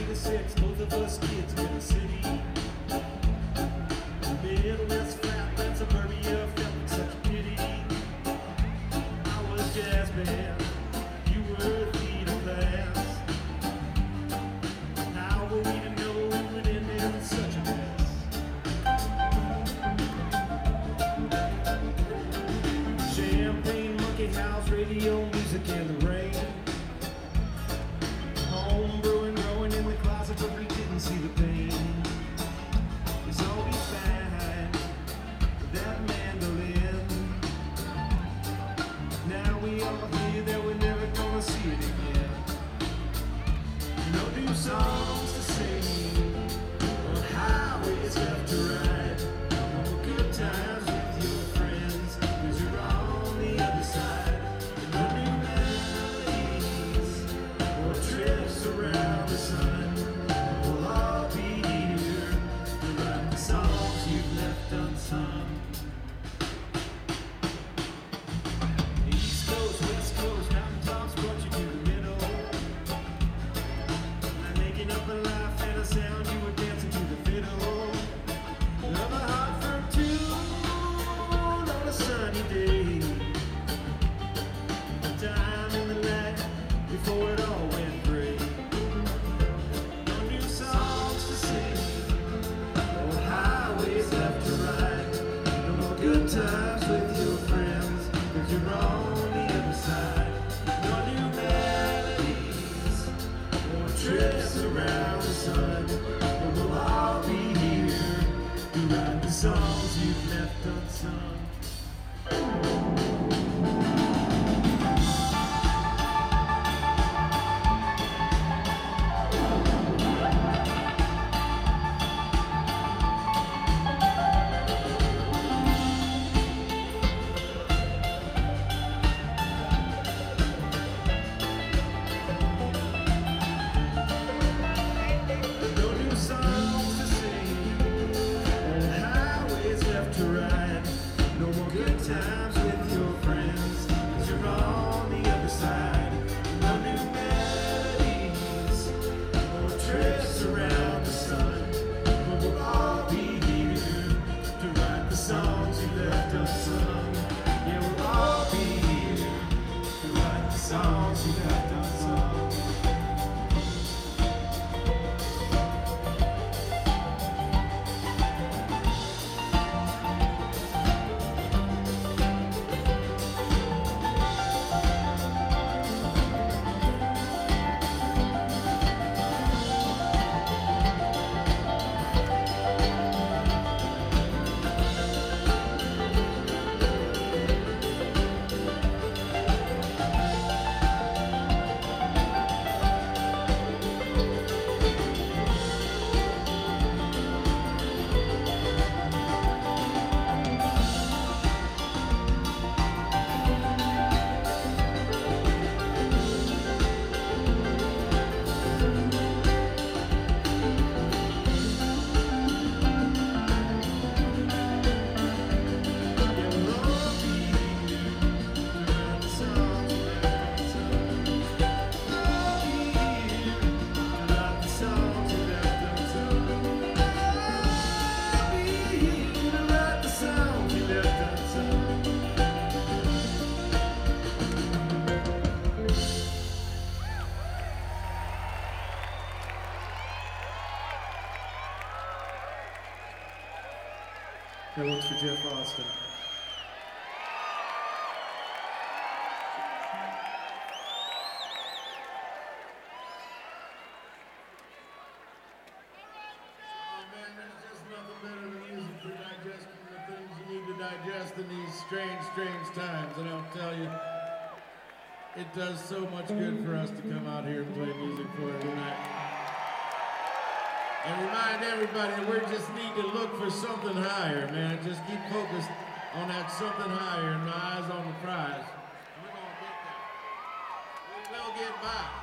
26, both of us kids in the city. Midwest flatland suburbia felt like such a pity. I was jazz band, you were theater class. How were we to know we would end in such a mess? Champagne, monkey house, radio, music, and the rain. Home brewing, growing in the closet, but we didn't see the pain. It's all we find, that mandolin. Now we all hear that we're never gonna see it again. No new songs to sing, on highways left to ride. No good times with your friends, 'cause you're on the other side. No new melodies, or trips around the sun. We'll all be here to write the songs you've left unsung. East Coast, West Coast, mountaintops brought you to the middle. I'm making up a life and a sound, you were dancing to the fiddle. Love a hot firm tune on a sunny day. Time in the night before it all went gray. No new songs to sing, no highways left to ride. No more good times with your friends, 'cause you're on the other side. No new melodies, or trips around the sun. But we'll all be here to write the songs you've left unsung. No new songs to sing, on highways left to ride. No more good times with your friends, 'cause you're on the other side. No new melodies, or trips around the sun. But we'll all be here to write the songs you left unsung. Yeah, we'll all be here to write the songs you left unsung. That one's for Jeff Austin. Digest in these strange times, and I'll tell you, it does so much good for us to come out here and play music for you tonight. And remind everybody that we just need to look for something higher, man. Just keep focused on that something higher and my eyes on the prize. We're gonna get there. We will get by.